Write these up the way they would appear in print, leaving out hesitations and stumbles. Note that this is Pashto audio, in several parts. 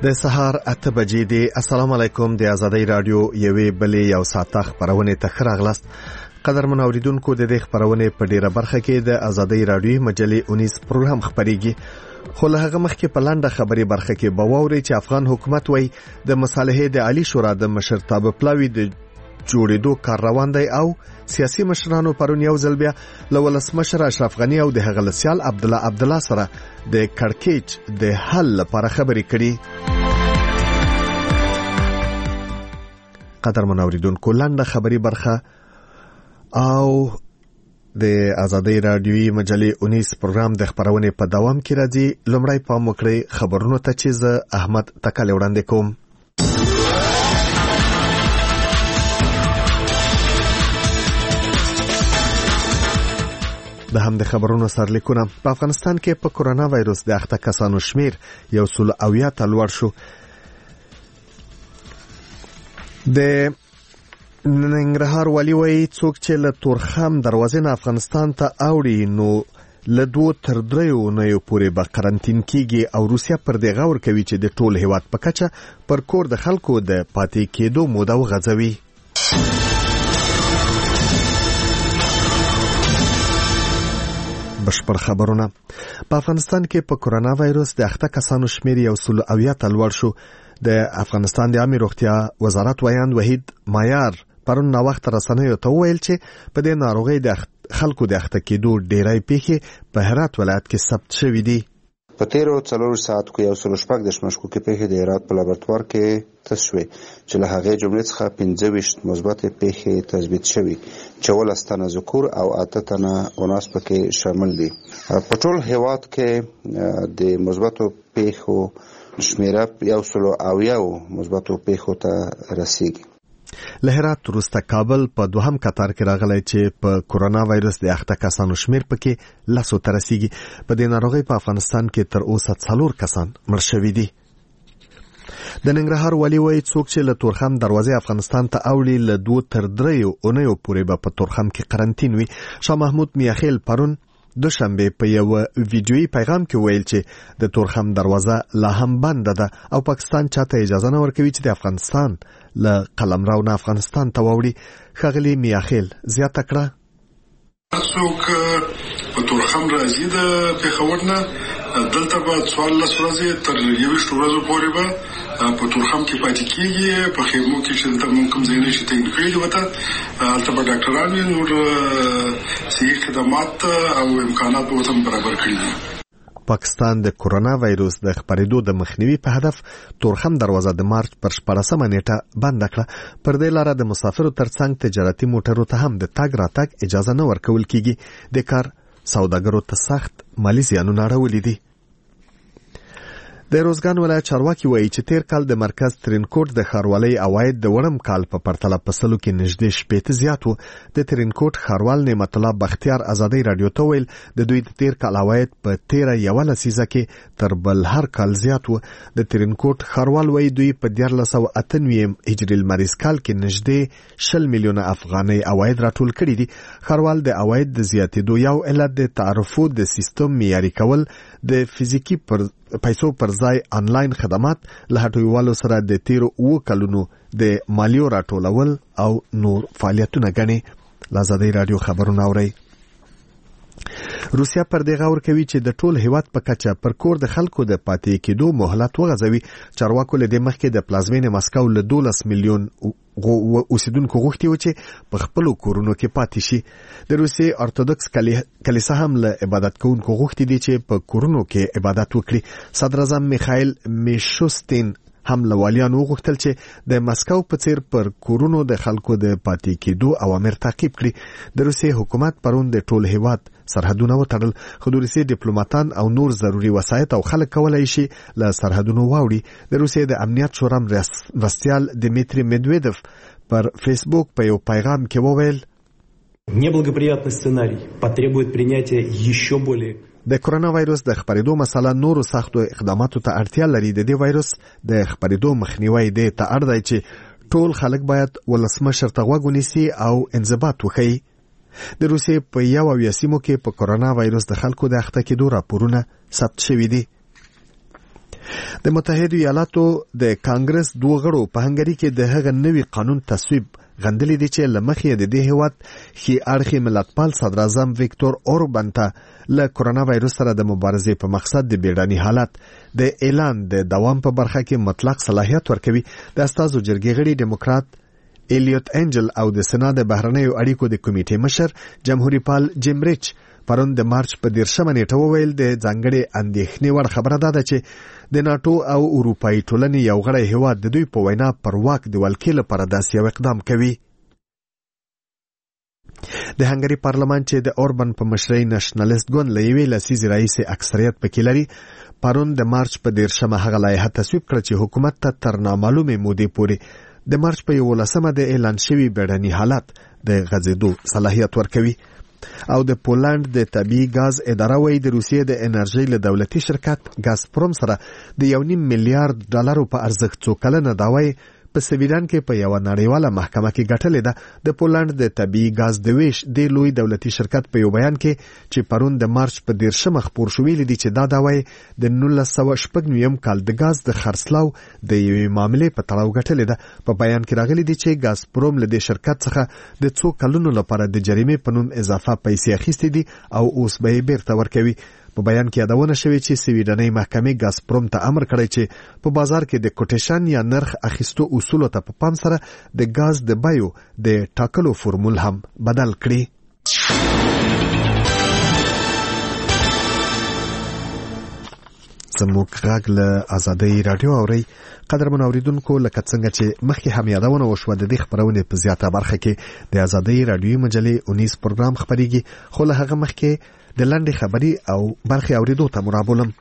د سهار 8 بجې دی. السلام علیکم. د آزادۍ رادیو یوې بلې یو ساعته خبرونه ته راغلاست. قدرمن اوریدونکو، د دې خبرونه په ډیره برخه کې د آزادۍ رادیو مجلې 19 پروګرام خبريږي. خو له هغه مخکې په لاندې خبري برخه کې بواوري چې افغان حکومت وایي د مصالحې د عالی شورا د مشرتابه پلاوی د جوړېدو کار روان دی او سیاسي مشرانو پرون یو ځل بیا له ولسمشر اشرف غنی او د هغه لسیال عبدالله سره د کړکېچ د حل لپاره خبرې کړي. قدرمن اوریدونکو، لاندې خبري برخه او د آزادۍ رادیوي مجلې 19 پروګرام د خبرونه په دوام کې راځي. لومړی پام وکړئ خبرونو ته چې زه احمد تکل وړاندې کوم. د هم د خبرونو سرلیکونه. په افغانستان کې په کورونا وایروس د اخته کسانو شمیر 180 ته لوړ شو. د ننګرهار والی وایي څوک چې له تورخم دروازې نه افغانستان ته اوړي نو له 2 تر 3 اونیو پورې به قرنطین کیږي او روسیا پر دې غور کوي چې د ټول هیواد په کچه پر کور د خلکو د پاتې کېدو موده وغځوي. بشپړ خبرونه. په افغانستان کې په کورونا وایروس د اخته کسانو شمیر 180 ته لوړ شو. د افغانستان د عامه روغتیا وزارت ویاند وحید مایار پرون نا وخت رسنیو ته ویل چې په دې ناروغي د خلکو د اخته کېدو ډیری پیښې په هرات ولایت کې ثبت شوې دي. په 13 ساعت کې 116 مشکوکې پیښې د هرات په لابراتوار کې تست شوې چې له هغې جملې څخه 25 مثبت پیښې تثبیت شوې چې 12 تنه ذکور او 8 تنه اناث پکې شامل دي. په ټول هیواد کې د مثبتو پیښو شمیره 180 مثبتو پیښو ته رسیږي. له هرات وروسته کابل په دوهم قطار کې راغلی چې په کورونا وایروس د اخته کسانو شمیر پکې 10 ته رسیږي. په دې ناروغۍ په افغانستان کې تر اوسه 4 کسان مړ شوي دي. د ننګرهار والی وایي څوک چې له تورخم دروازې افغانستان ته اوړي له 2 تر 3 اونیو پورې به په تورخم کې قرنطین وي. شاه محمود میاخیل پرون دوشنبه په یو ویډیویي پیغام کې ویل چې د تورخم دروازه لا هم بند ده او پاکستان چاته اجازه نه ورکوي چې د افغانستان له قلمرو نه افغانستان ته ووړي. ښاغلي میاخیل زیاته کړه څوک په تورخم راځي د پېښور نه دلته به 14 ورځې تر 21 ورځو پورې به په تورخم کې پاتې کېږي. په خیمو کې چې دلته موږ کوم ځایونه چې تعین کړي دي ورته هلته به ډاکټران وي، نور صحي خدمات او امکانات به ورته برابر کړي دي. پاکستان د کورونا وایروس د خپرېدو د مخنیوي په هدف تورخم دروازه د مارچ پر 14 نیټه بند کړه. پر دې لاره د مسافرو ترڅنګ تجارتي موټرو ته هم د تګ راتګ اجازه نه ورکول کیږي. د کار سوداګرو ته سخت مالی زیانونه اړولي دي. د روزګان ولایت چارواکي وایي چې تیر کال د مرکز ترینکوټ د ښاروالۍ عواید د وړم کال په پرتله په سلو کې نږدې 80 زیات وو. د ترینکوټ ښاروال نعمت الله بختیار آزادۍ رادیو ته ویل د دوی د تیر کال عواید په 13 لسیزه کې تر بل هر کال زیات وو. د ترینکوټ ښاروال وایي دوی په 1498 هجري المریز کال کې نږدې 20 میلیونه افغانۍ عواید راټول کړي دي. ښاروال د عواید د زیاتېدو یو علت د تعرفو د سیستم معیاري کول، د فزیکي پیسو پر ځای آنلاین خدمات، له هټویوالو سره د 13 کلونو د مالیو راټولول او نور فعالیتونه ګڼي. آزادۍ رادیو خبرونه اورئ. روسیا پر دې غور کوي چې د ټول هیواد په کچه پر کور د خلکو د پاتې کېدو مهلت وغځوي. چارواکو له دې مخکې د پلازمینې مسکو له 12 میلیون اوسیدونکو غوښتي و چې په خپلو کورونو کې پاتې شي. د روسیې ارتودکس کلیسا هم له عبادت کوونکو غوښتي دي چې په کورونو کې عبادت وکړي. صدر اعظم میخائیل میشوستین هم له والیانو وغوښتل چې د مسکو په څیر پر کورونو د خلکو د پاتې کېدو اوامر تعقیب کړي. د روسیې حکومت پرون د ټول هیواد سرحدونه وتړل، خو د روسیې ډیپلوماتان او نور ضروري وسایط او خلک کولای شي له سرحدونو واوړي. د روسیې د امنیت شورا مرستیال دمیتری میدویدوف پر فیسبوک په یو پیغام کې وویل Неблагоприятный сценарий потребует принятия еще более د کورونا وایروس د خپرېدو مسله نورو سختو اقداماتو ته اړتیا لري. د دې وایروس د خپرېدو مخنیوي دی ته اړ دی چې ټول خلک باید ولسمشر ته غوږ ونیسي او انضباط وکړي. د روسیې په یو سیمو کې په کورونا وایروس د خلکو د اخته کېدو راپورونه ثبت شوي دي. د متحده ایالاتو د کانګرس دوه غړو په هنګري کې د هغه نوي قانون تصویب غندلې دي چې لمخې د دې هیواد خي اړخي ملتپال صدر اعظم ویکتور اوربان ته له کورونا وایروس سره د مبارزې په مقصد د بیړني حالت د اعلان د دوام په برخه کې مطلق صلاحیت ورکوي. د استازو جرګې غړي ډیموکرات الیوت انجل او د سنا د بهرنیو اړیکو د کمیټې مشر جمهوریت پال جیم ریچ پرون د مارچ په 13 نیټه وویل د ځانګړي اندېښنې وړ خبره ده چې د ناتو او اروپایي ټولنې یو غړی هیواد د دوی په وینا پر واک د ولکې لپاره داسې یو اقدام کوي. د هنګري پارلمان چې د اوربان په مشرۍ نېشنلیست ګوند له یوې لسیزې راهیسې اکثریت پکې لري پرون د مارچ په 13 هغه لایحه تصویب کړه چې حکومت ته تر نامعلومې مودې پورې د مارچ په 11 د اعلان شوي بیړني حالت د غځېدو صلاحیت ورکوي. او د پولند د طبيعي غاز اداره وایي د روسیې د انرژي له دولتي شرکت غازپروم سره د 1.5 میلیارډ ډالرو په ارزښت څو کلنه دعوی په سویډن کې په یو نړیواله محکمه کې ګټلې ده. د پولند د طبيعي غاز د ویش د لوی دولتي شرکت په یو بیان کې چې پرون د مارچ په 13 خبر شو ویل دي چې دا دعوی د 1999 کال د غاز د خرڅلاو د یوې معاملې په تړاو ګټلې ده. په بیان کې راغلي دي چې غازپروم له دې شرکت څخه د څو کلونو لپاره د جریمې په نوم اضافه پیسې اخیستې دي او اوس به یې بیرته ورکوي. په بیان کې یادونه شوې چې سویډنۍ محکمې غازپروم ته امر کړی چې په بازار کې د کوټیشن یا نرخ اخیستو اصولو ته په پام سره د غاز د بیو د ټاکلو فورمول هم بدل کړي. زموږ غږ له آزادۍ رادیو اوري. قدرمن اوریدونکو لکه څنګه چې مخکې هم یادونه وشوه د دې خبرونې په زیاته برخه کې د آزادۍ رادیو مجلې 19 پروګرام خبريږي خو له هغه مخکې د لاندې خبري او برخي اوریدو ته مرابولم.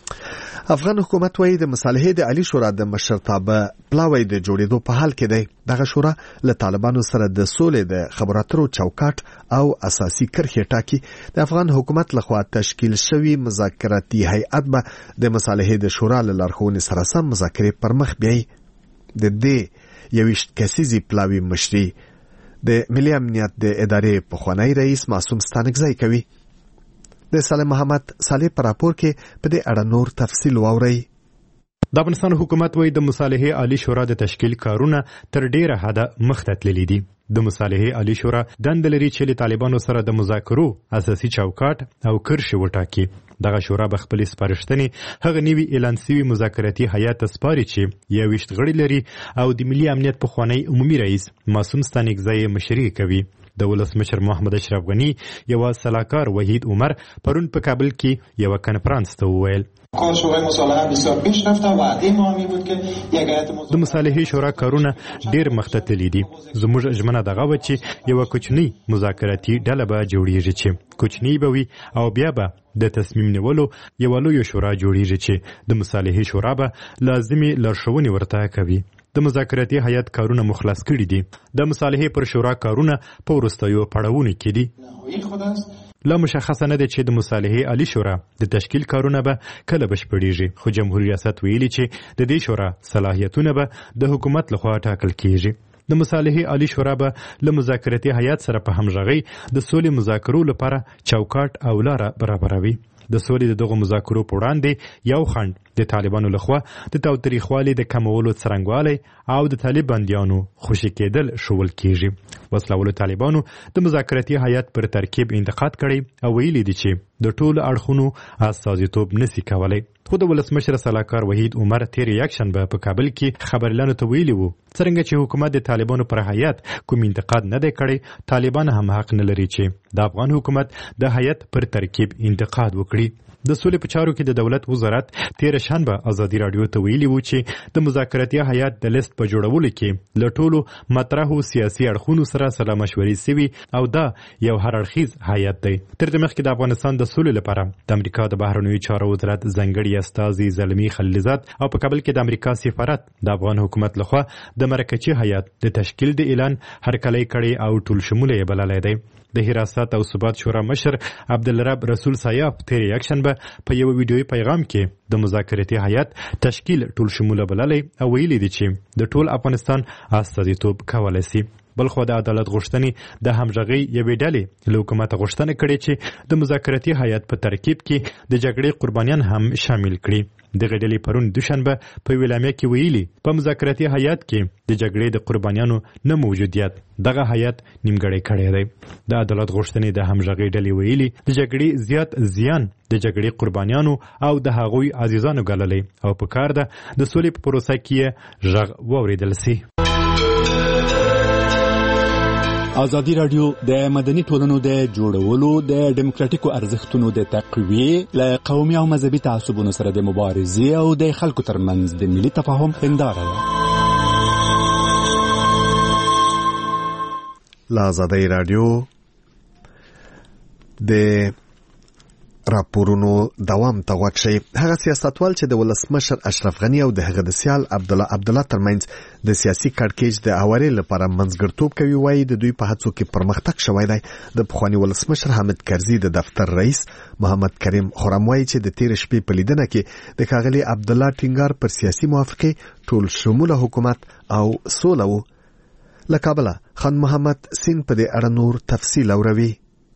افغان حکومت وایي د مصالحې د عالی شورا د مشرتابه پلاوی د جوړېدو په حال کې دی. دغه شورا له طالبانو سره د سولې د خبرو اترو چوکاټ او اساسي کرښې ټاکي. د افغان حکومت لخوا تشکیل شوی مذاکراتي هیئت به د مصالحې د شورا له لارښوونې سره سم مذاکرې پر مخ بیایي. د دې 21 کسیزي پلاوی مشري د ملي امنیت د ادارې پخوانی رئیس معصوم ستانکزی کوي. د سالم محمد صالح پر راپور کې په دې اړه نور تفصیل واورئ. د افغانستان حکومت وایي د مصالحې عالی شورا د تشکیل کارونه تر ډیره حده مخته تللي دي. د مصالحې عالی شورا دنده لري چې له طالبانو سره د مذاکرو اساسي چوکاټ او کرښې وټاکي. دغه شورا به خپل سپارښتنې هغه نوي اعلان شوي مذاکراتي هیئت سپاري چې 21 غړي لري او د ملي امنیت پخوانی عمومي رئیس معصوم ستانکزی مشري کوي. د ولسمشر محمد اشرف غنی یو سلاکار وحید عمر پرون په کابل کې یو کنفرانس ته وویل کار شورای مصالحه بسیار پیش رفته و وعده ما می بود که یک هیئت د مصالحې شورا کارونه ډیر مخته تللي دي. زموږ ژمنه دغه و چې یو کوچنی مذاکراتي ډله به جوړیږي چې کوچنی به وي او بیا به د تصمیم نیولو یو لوی شورا جوړیږي چې د مصالحې شورا به لازمي لارښوونې ورته کوي. د مذاکراتي هیئت کارونه مخلص کړي دي. د مصالحې پر شورا کارونه په وروستیو پړاوونو کې دي. لا مشخصه نه ده چې د مصالحې عالی شورا د تشکیل کارونه به کله بشپړیږي. خو جمهوریت ریاست ویلي چې د دې شورا صلاحیتونه به د حکومت لخوا ټاکل کیږي. د مصالحې عالی شورا به له مذاکراتي هیئت سره په همغږۍ د سولې مذاکرو لپاره چوکاټ او لاره برابروي. د سولې دغه مذاکرو په وړاندې یو خنډ د طالبانو لخوا د تاوتریخوالي د کمولو څرنګوالی او د طالب بندیانو خوشي کېدل شول کیږي. وسلهوالو طالبانو د مذاکراتي هیئت پر ترکیب انتقاد کړی او ویلي دي چې د ټولو اړخونو استازیتوب نشي کولی. خو د ولسمشر سلاکار وحید عمر تیر یکشنبه په کابل کې خبرلانو ته ویلي وو څرنګه چې حکومت د طالبانو پر هیئت کوم انتقاد نه دی کړی، طالبان هم حق نه لري چې د افغان حکومت د هیئت پر ترکیب انتقاد وکړي. د سولې په چارو کې د دولت وزارت تیر شنبه ازادي رادیو ته ویلي وو چې د مذاکراتي هیئت د لیست په جوړولو کې له ټولو مطرحو سیاسي اړخونو سره سلا مشورې سوي او دا یو هر اړخیز هیئت دی. تر دې مخکې د افغانستان د سولې لپاره د امریکا د بهرنیو چارو وزارت ځانګړي استازي زلمي خلیلزاد او په کابل کې د امریکا سفارت د افغان حکومت لخوا د مرکزي هیئت د تشکیل د اعلان هرکلی کړي او ټول شموله یې بللی دی. د حراست او ثبات شورا مشر عبدالرب رسول سایاب تیر یکشنبه په یو ویډیوي پیغام کې د مذاکراتي هیئت تشکیل ټول شموله بللی او ویلي دي چې د ټول افغانستان استازیتوب کولی شي. بلخو د عدالت غوښتنې د همغږي یوې ډلې له حکومت غوښتنه کړې چې د مذاکراتي هیئت په ترکیب کې د جګړې قربانیان هم شامل کړي. دغه ډلې پرون دوشنبه په ویلامه کې ویلي په مذاکراتي هیئت کې د جګړې د قربانیانو نه موجودیت دغه هیئت نیمګړی کړی دی. د عدالت غوښتنې د همغږي ډلې ویلي د جګړې زیات زیان د جګړې قربانیانو او د هغوی عزیزانو ګاللې او په کار ده د سولې په پروسه کې غږ واوریدل سي. ازادي رادیو د مدني ټولنو د جوړولو د ډیموکراتیکو ارزښتونو د تقویې له قومي او مذهبي تعصبونو سره د مبارزې او د خلکو ترمنځ د ملي تفاهم هنداره ده. له ازادي رادیو د راپورونو دوام ته غوږ شئ. هغه سیاستوال چې د ولسمشر اشرف غنی او د هغه د سیال عبدالله ترمنځ د سیاسي کړکېچ د هواري لپاره منځګړیتوب کوي وایي د دوی په هڅو کې پرمختګ شوی دی. د پخواني ولسمشر حامد کرزي د دفتر رئیس محمد کریم خرم وایي چې د تیر شپې په لیدنه کې د ښاغلي عبدالله ټینګار پر سیاسي موافقه ټول شموله حکومت او سوله و. له کابله خان محمد سین په دې اړه نور تفصیل اوروي.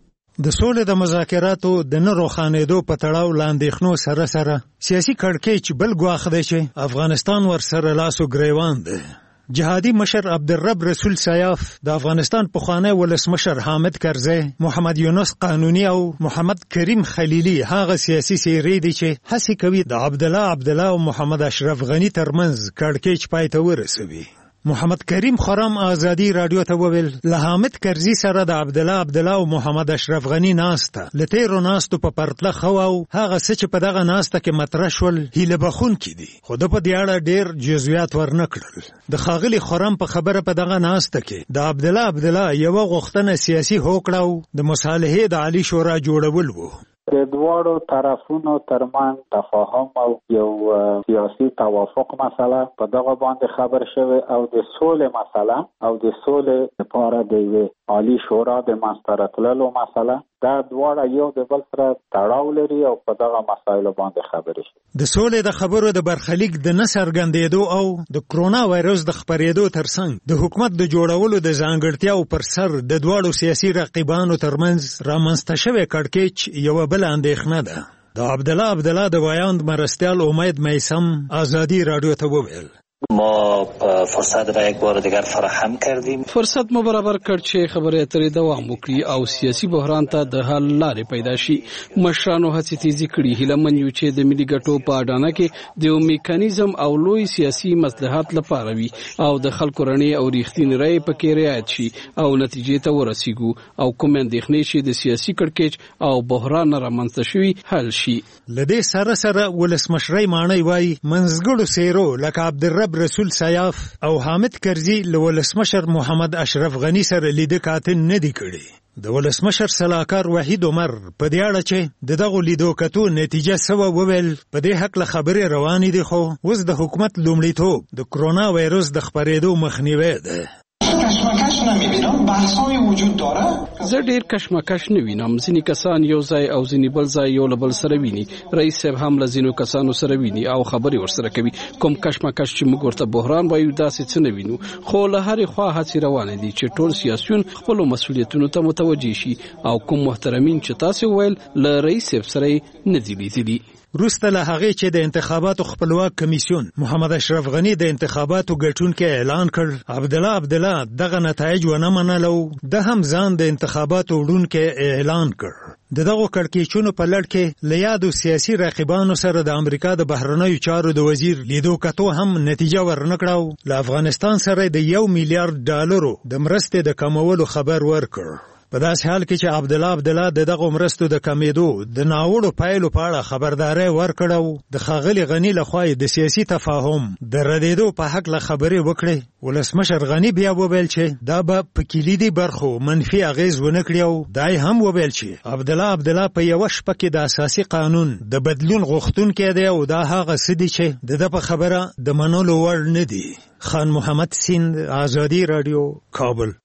د سولې د مذاکراتو د نه روښانېدو په تړاو له اندېښنو سره سیاسي کړکېچ بل ګواښ دی چې افغانستان ورسره لاس و ګریوان دی. جهادي مشر عبدالرب رسول سیاف، د افغانستان پخوانی ولسمشر حامد کرزی، محمد یونس قانوني او محمد کریم خلیلي هغه سیاسي څېرې دي چې هڅې کوي د عبدالله او محمد اشرف غني ترمنځ کړکېچ پای ته ورسوي. محمد کریم خرم ازادي رادیو ته وویل له حامد کرزي سره د عبدالله او محمد اشرف غني ناسته له تیرو ناستو په پرتله خو او هغه څه چې په دغه ناسته کې مطرح شول هیله بخونکي دي، خو د په دې اړه ډېر جزئیات ورنکړل. د ښاغلي خرم په خبره په دغه ناسته کې د عبدالله یوه غوښتنه سیاسي هوکړه او د مصالحې د عالی شورا جوړول وو. د دواړو طرفونو ترمن تفاهم او یو سیاسي توافق مسله په دغه باندې خبر شوه او د سولې مسله او د سولې لپاره د عالی شورا د مسترتللو مسله دا دواړه یو د بل سره تړاو لري او په دغه مسایلو باندې خبرې شي. د سولې د خبرو د برخلیک د نه څرګندېدو او د کرونا وایرس د خپرېدو ترڅنګ د حکومت د جوړولو د ځانګړتیاو پر سر د دواړو سیاسي رقیبانو ترمنځ رامنځته شوی کړکېچ یوه بله اندېښنه ده. د عبدالله د وایاند مرستیال امید میسم ازادي رادیو ته وویل ما فرصت را یک بار دیگر فراهم کردیم. فرصت مو برابر کړ چې خبرې اترې دوام وکړي او سیاسي بحران ته د حل لارې پیدا شي. مشرانو هڅې تیزی کړي. هیلمن یو چې د ملي ګټو په اډانه کې د یو میکانیزم او لوی سیاسي مصلحت لپاره وي او د خلکو رڼې او ریښتینې رایې پکې رعایت شي او نتیجې ته ورسیږو او کوم اندېښنې چې د سیاسي کړکېچ او بحران رامنځته شوي حل شي. لدې سره ولسمشرۍ ماڼۍ وایي منځګړو څېرو لکه عبدالرب رسول سیاف او حامد کرزي له ولسمشر محمد اشرف غني سره لیده کاتل نه دی کړی. د ولسمشر سلاکار وحید عمر په دې اړه چې دغه لیدو کتو نتیجه سوه وویل په دې حق له خبرې روانې دي، خو اوس د حکومت لومړیتوب د کرونا وایرس د خپرېدو مخنیوی دی. کشمکش نمیبینم، بحث‌های وجود داره. زه ډیر کشمکش نه وینم. ځینې کسان یو ځای او ځینې بل ځای یو له بل سره ویني. رئیس صاحب هم له ځینو کسانو سره ویني او خبرې ورسره کوي. کوم کشمکش چې موږ ورته بحران وایو داسې څه نه وینو، خو له هرې خوا هڅې روانې دي چې ټول سیاسیون خپلو مسؤلیتونو ته متوجه شي او کوم محترمین چې تاسو ویل له رئیس صاحب سره نه دي لیدلي. وروسته له هغې چې د انتخاباتو خپلواک کمیسیون محمد اشرف غني د انتخاباتو ګټونکی اعلان کړ، عبدالله دغه نتایج ونه منل او د هم ځان د انتخاباتو وړونکی اعلان کړ. د دغو کړکېچونو په لړ کې له یادو سیاسي رقیبانو سره د امریکا د بهرنیو چارو د وزیر لیدو کتو هم نتیجه ورنکړه او له افغانستان سره د $1 میلیارډ د مرستې د کمولو خبر ورکړ. په داسې حال کې چې عبدالله د دغو مرستو د کمیدو د ناوړو پایلو په اړه خبرداری ورکړ او د ښاغلي غني لخوا د سیاسي تفاهم د ردېدو په حق له خبرې وکړې. ولسمشر غني بیا وویل چې دا به په کلیدي برخو منفي اغیز ونه کړي او دا هم وویل چې عبدالله په یوه شپه کې د اساسي قانون د بدلون غوښتونکی دی او دا هغه څه دي چې د ده په خبره د منلو وړ نه دي. خان محمد سیند، ازادي رادیو، کابل.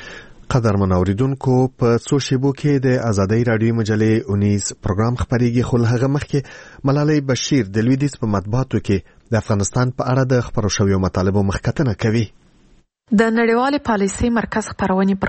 قدرمن اوریدونکو په څو شیبو کې د ازادۍ رادیو مجلې 19 پروګرام خبرېږي، خو له هغه مخکې ملالۍ بشیر د لویدیځ په مطبوعاتو کې د افغانستان په اړه د خپرو شویو مطالبو مخکتنه کوي. د نړیوالې پالیسۍ مرکز خبرونه پر